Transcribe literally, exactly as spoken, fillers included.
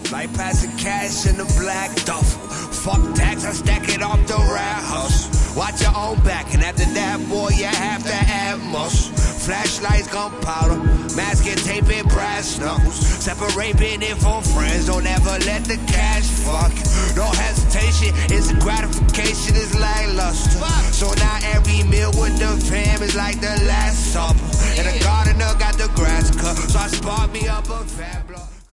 Like passing cash in the black duffel. Fuck tax, I stack it off the rat hustle. Watch your own back, and after that, boy, you have to add muscle. Flashlights, gunpowder, masking tape and brass knuckles. Separating it from friends, don't ever let the cash fuck you. No hesitation, it's a gratification, it's lackluster. So now every meal with the fam is like the last supper. And the gardener got the grass cut, so I sparked me up a fat block.